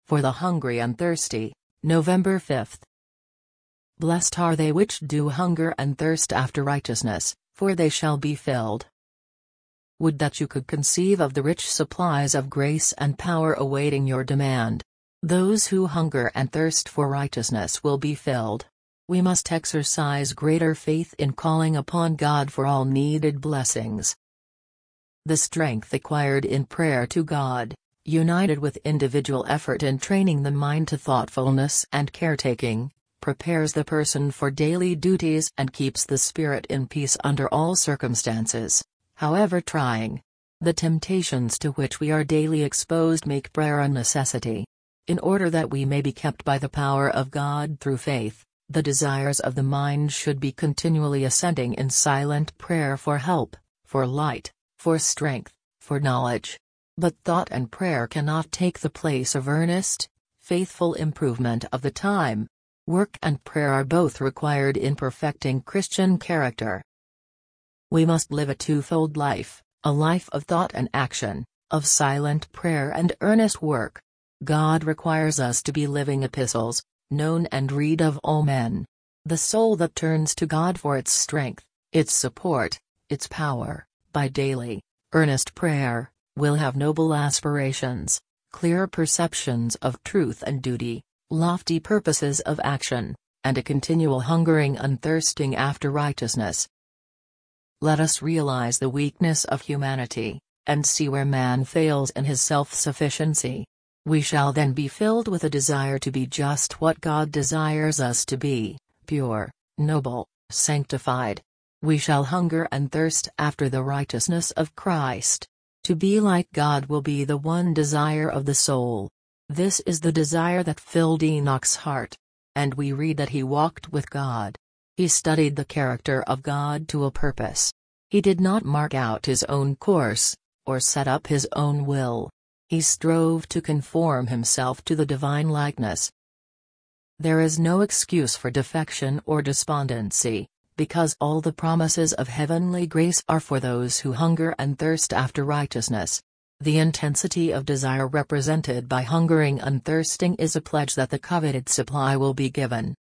for the hungry and thirsty, November 5. Blessed are they which do hunger and thirst after righteousness, for they shall be filled. Would that you could conceive of the rich supplies of grace and power awaiting your demand. Those who hunger and thirst for righteousness will be filled. We must exercise greater faith in calling upon God for all needed blessings. The strength acquired in prayer to God, united with individual effort in training the mind to thoughtfulness and caretaking, prepares the person for daily duties and keeps the spirit in peace under all circumstances, however trying. The temptations to which we are daily exposed make prayer a necessity. In order that we may be kept by the power of God through faith, the desires of the mind should be continually ascending in silent prayer for help, for light, for strength, for knowledge. But thought and prayer cannot take the place of earnest, faithful improvement of the time. Work and prayer are both required in perfecting Christian character. We must live a twofold life, a life of thought and action, of silent prayer and earnest work. God requires us to be living epistles, known and read of all men. The soul that turns to God for its strength, its support, its power, by daily, earnest prayer, will have noble aspirations, clear perceptions of truth and duty, lofty purposes of action, and a continual hungering and thirsting after righteousness. Let us realize the weakness of humanity, and see where man fails in his self-sufficiency. We shall then be filled with a desire to be just what God desires us to be, pure, noble, sanctified. We shall hunger and thirst after the righteousness of Christ. To be like God will be the one desire of the soul. This is the desire that filled Enoch's heart. And we read that he walked with God. He studied the character of God to a purpose. He did not mark out his own course, or set up his own will. He strove to conform himself to the divine likeness. There is no excuse for defection or despondency, because all the promises of heavenly grace are for those who hunger and thirst after righteousness. The intensity of desire represented by hungering and thirsting is a pledge that the coveted supply will be given.